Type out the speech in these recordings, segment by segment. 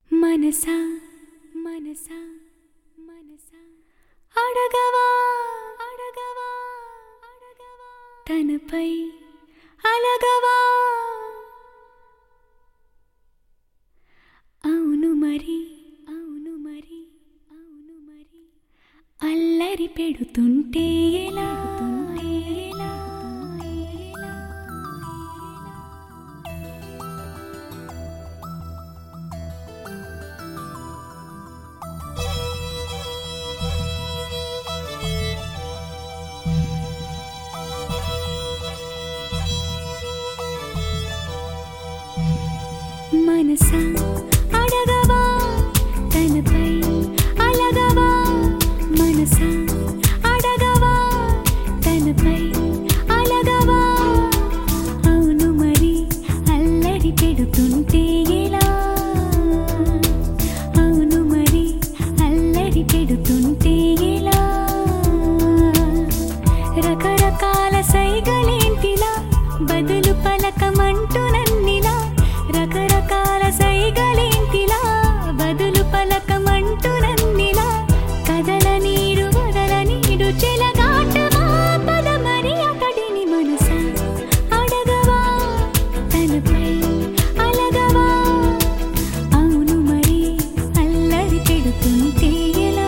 మనసా మనసా మనసా అడగవా అడగవా అడగవా తనపై అలగవా అవును మరి అవును మరి అవును మరి అల్లరి పెడుతుంటే ఎలా మనసా అడగవా తనపై అలగవా మనసా అడగవా తనపై అలగవా అవును మరి అల్లరి పెడుతుంటే ఎలా అవును మరి అల్లరి పెడుతుంటే ఎలా రకరకాల సైగలేంటిలా బదులు పలకమంటూ నన్నిలా రకరకాల సైగలేంటిలా బదులు పలకమంటూ నన్నిలా కదల నీడు వదల నీడు చెలగాటమా పద మరి అతడిని మనసా అడగవా తనపై అలగవా అవును మరి అల్లరి పెడుతుంటే ఎలా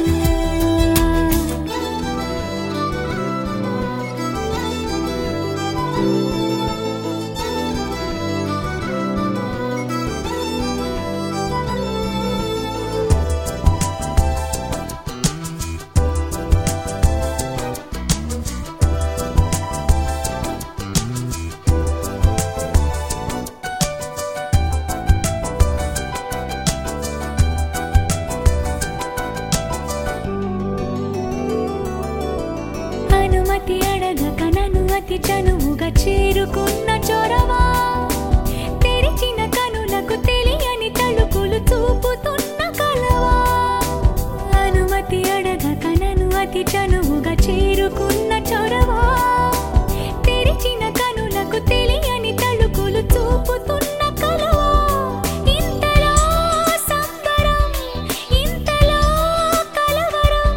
అనుమతి అడగక నన్ను అతి చనువుగా చేరుకున్న చొరవా తెరిచిన కనులకు తెలియని తలుపులు చూపుతున్న కలవా అనుమతి అడగక నన్ను అతి చనువుగా చేరుకున్న చొరవా తెరిచిన కనులకు తెలియని తలుపులు చూపుతున్న కలవా ఇంతలో సంబరం ఇంతలో కలవరం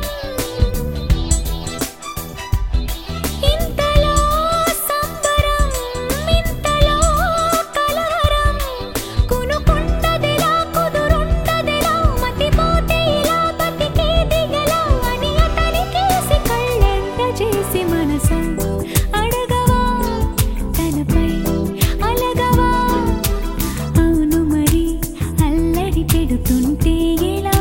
ఇంతలో సంబరం ఇంతలో కలవరం కునుకుంటదిలా కుదురుంటదిలా మతిపోతే ఇలా బతికేది ఎలా అని అతనికేసి కళ్ళెంట చేసి మనసా అడగవా తనపై అలగవా అవును మరి అల్లరి పెడుతుంటే ఎలా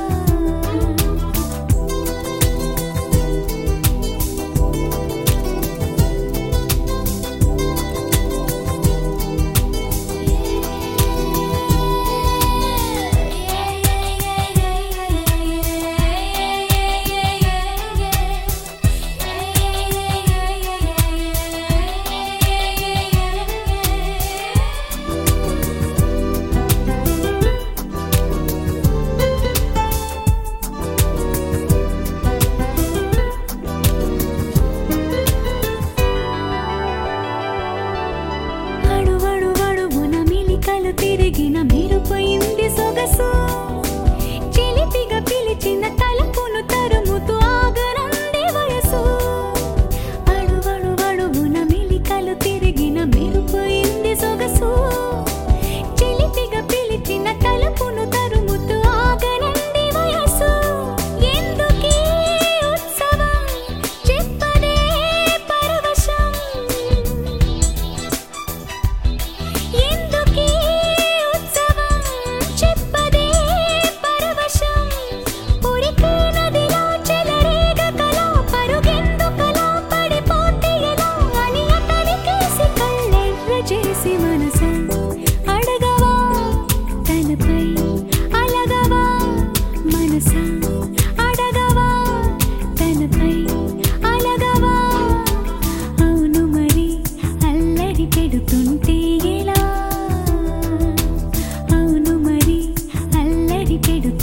అడువడువడువున మిలికలు తిరిగిన మెరుపోయింది సొగసు చిలిపిగా పిలిచిన తలపును తరుముతూ ఆగనంది వయసు అడువడువడువున మిలికలు తిరిగిన మెరుపోయింది సొగసు చిలిపిగా పిలిచిన తలపును తరుముతూ ఆగనంది వయసు ఎందుకీ ఉత్సవం చెప్పదే పరవశం ఎందుకీ ఉత్సవం చెప్పదే పరవశం ఉరికి నదిలో చెలరేగ కలా పరుగెందుకలా పడిపోతే ఎలా అని అతనికేసి కళ్ళెర్ర చేసి మనసా అడగవా తనపై అలగవా మనసా అడగవా తనపై అలగవా అవును మరి అల్లరి పెడుతుంటే ఎలా అవును మరి అల్లరి పెడుతుంటే